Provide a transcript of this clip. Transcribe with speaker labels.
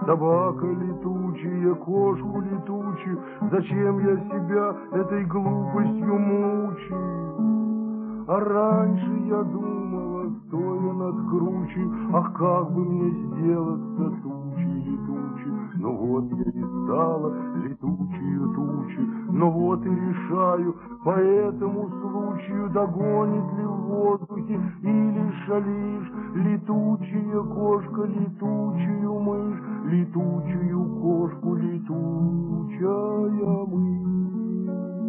Speaker 1: Собака летучая, кошку летучую, зачем я себя этой глупостью мучаю? А раньше я думала, стоя над кручей, ах, как бы мне сделаться тучей летучей. Ну вот я и стала летучую тучей, но вот и решаю по этому случаю, догонит ли в воздухе или шалишь летучая кошка, летучую мышь, летучую кошку, летучая мышь.